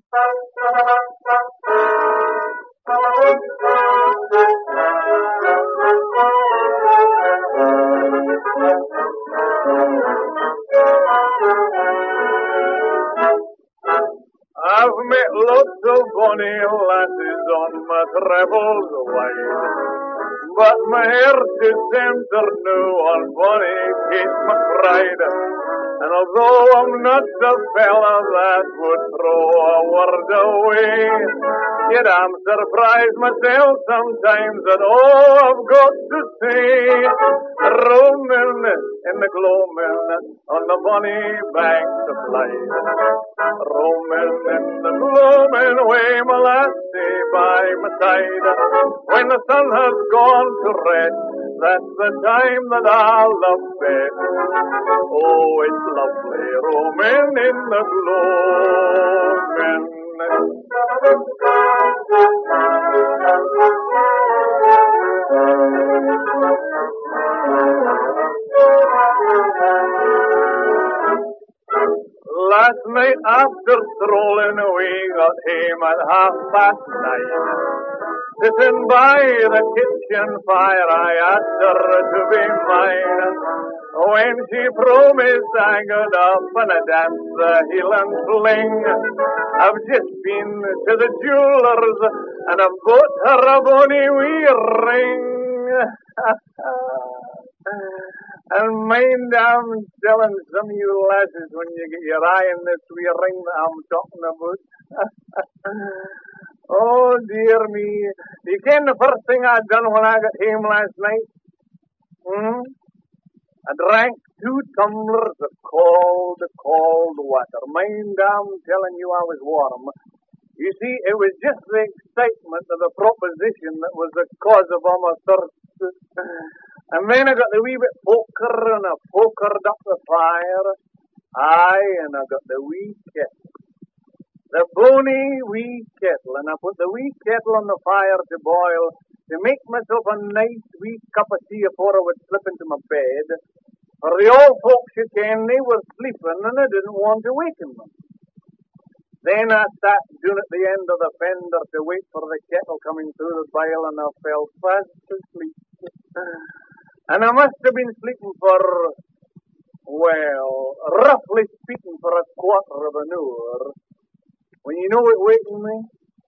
I've met lots of bonny lasses on my travels wide, but my heart is centered now on bonny Kate McBride. And although I'm not the fella that would throw a word away, yet I'm surprised myself sometimes at all I've got to say. Roaming in the gloaming on the bonny banks of Clyde. Roaming in the gloaming way, my lassie by my side. When the sun has gone to rest, that's the time that I love best. Oh, it's lovely roaming in the gloaming. Last night after strolling we got home at 9:30. Sitting by the kitchen fire I asked her to be mine. When she promised I got up and I danced the hill and fling. I've just been to the jeweller's and I've bought her a bonny wee ring. And mind I'm telling some of you lasses when you get your eye in this wee ring that I'm talking about. Oh, dear me. You ken the first thing I done when I got home last night? I drank 2 tumblers of cold water. Mind I'm telling you I was warm. You see, it was just the excitement of the proposition that was the cause of all my thirst. And then I got the wee bit poker and I pokered up the fire. Aye, and I got the wee kettle. The bonny wee kettle. And I put the wee kettle on the fire to boil to make myself a nice wee cup of tea before I would slip into my bed. For the old folks, you ken, they were sleeping and I didn't want to waken them. Then I sat down at the end of the fender to wait for the kettle coming through the boil and I fell fast asleep. And I must have been sleeping for, well, roughly speaking, for a quarter of an hour. When you know what wakened me?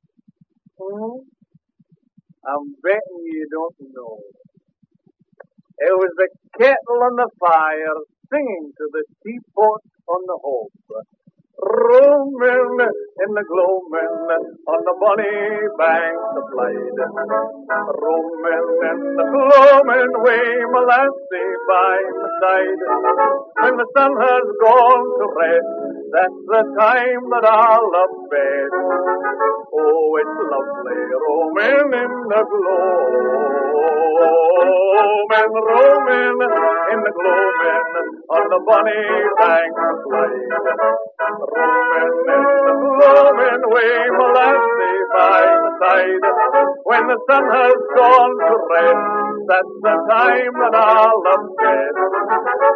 I'm betting you don't know. It was the kettle on the fire singing to the teapot on the hob. Roaming in the gloaming on the bonny banks of Clyde. Roaming in the gloaming way, my lassie by my side. When the sun has gone to rest, that's the time that I love best. Oh, it's lovely roaming in the gloaming, roaming in the gloaming on the bonny banks of Clyde. Roaming in the gloaming way, my lassie by my side. When the sun has gone to rest, that's the time that I love best.